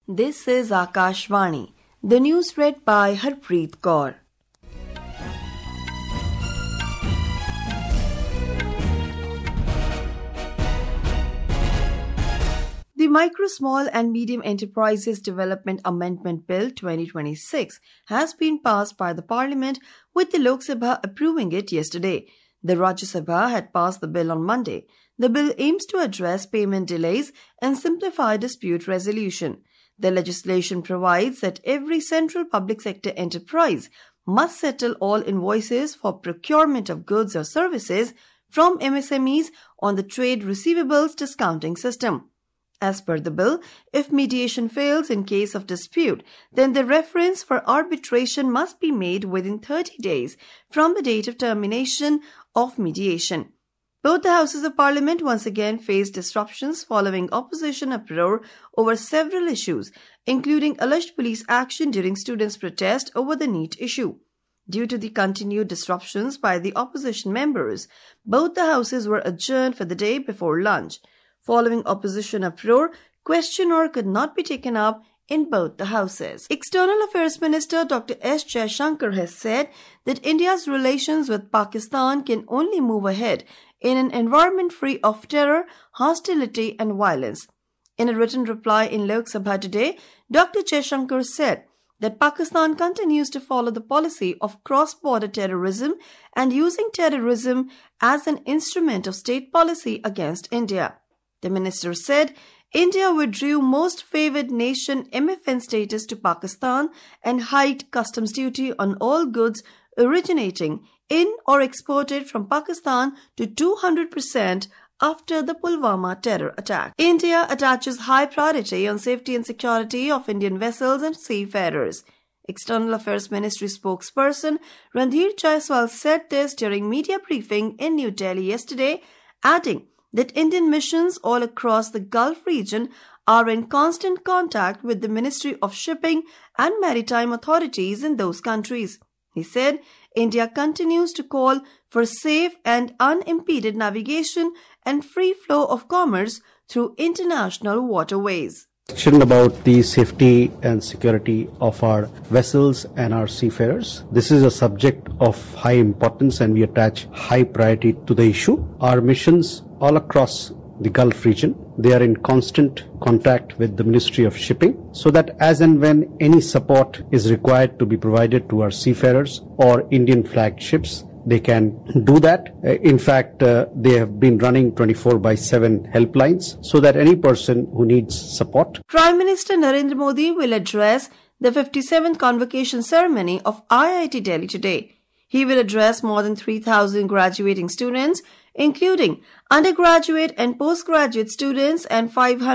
This is Akashvani. The news read by Harpreet Kaur. The Micro, Small and Medium Enterprises Development Amendment Bill 2026 has been passed by the Parliament, with the Lok Sabha approving it yesterday. The Rajya Sabha had passed the bill on Monday. The bill aims to address payment delays and simplify dispute resolution. The legislation provides that every central public sector enterprise must settle all invoices for procurement of goods or services from MSMEs on the Trade Receivables Discounting System. As per the bill, if mediation fails in case of dispute, then the reference for arbitration must be made within 30 days from the date of termination of mediation. Both the Houses of Parliament once again faced disruptions following opposition uproar over several issues, including alleged police action during students' protest over the NEET issue. Due to the continued disruptions by the opposition members, both the houses were adjourned for the day before lunch. Following opposition uproar, question hour could not be taken up in both the houses. External Affairs Minister Dr. S. Jaishankar has said that India's relations with Pakistan can only move ahead in an environment free of terror, hostility and violence. In a written reply in Lok Sabha today, Dr. Jaishankar said that Pakistan continues to follow the policy of cross-border terrorism and using terrorism as an instrument of state policy against India. The minister said India withdrew Most Favoured Nation MFN status to Pakistan and hiked customs duty on all goods originating in or exported from Pakistan to 200% after the Pulwama terror attack. India attaches high priority on safety and security of Indian vessels and seafarers. External Affairs Ministry spokesperson Randhir Jaiswal said this during media briefing in New Delhi yesterday, adding that Indian missions all across the Gulf region are in constant contact with the Ministry of Shipping and Maritime authorities in those countries. He said India continues to call for safe and unimpeded navigation and free flow of commerce through international waterways. About the safety and security of our vessels and our seafarers. This is a subject of high importance and we attach high priority to the issue. Our missions all across the Gulf region, they are in constant contact with the Ministry of Shipping so that as and when any support is required to be provided to our seafarers or Indian flagged ships, they can do that. In fact, they have been running 24/7 helplines so that any person who needs support. Prime Minister Narendra Modi will address the 57th convocation ceremony of IIT Delhi today. He will address more than 3,000 graduating students, including undergraduate and postgraduate students and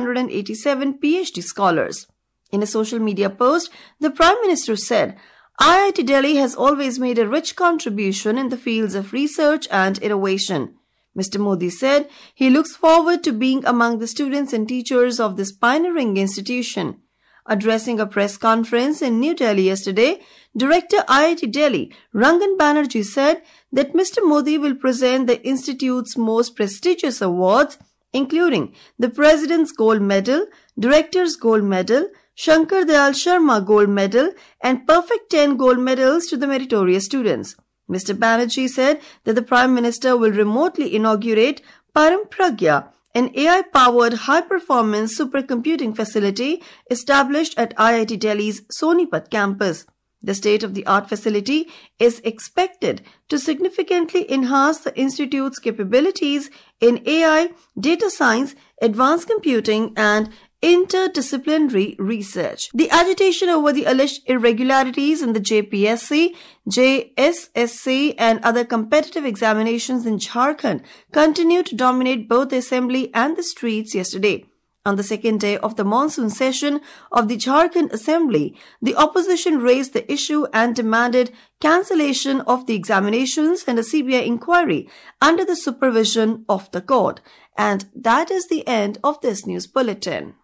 587 PhD scholars. In a social media post, the Prime Minister said, IIT Delhi has always made a rich contribution in the fields of research and innovation. Mr. Modi said he looks forward to being among the students and teachers of this pioneering institution. Addressing a press conference in New Delhi yesterday, Director IIT Delhi, Rangan Banerjee said that Mr. Modi will present the institute's most prestigious awards, including the President's Gold Medal, Director's Gold Medal, Shankar Dayal Sharma Gold Medal and Perfect 10 Gold Medals to the meritorious students. Mr. Banerjee said that the Prime Minister will remotely inaugurate Param Pragya, an AI-powered high-performance supercomputing facility established at IIT Delhi's Sonipat campus. The state-of-the-art facility is expected to significantly enhance the institute's capabilities in AI, data science, advanced computing, and interdisciplinary research. The agitation over the alleged irregularities in the JPSC, JSSC and other competitive examinations in Jharkhand continued to dominate both the assembly and the streets yesterday. On the second day of the monsoon session of the Jharkhand Assembly, the opposition raised the issue and demanded cancellation of the examinations and a CBI inquiry under the supervision of the court. And that is the end of this news bulletin.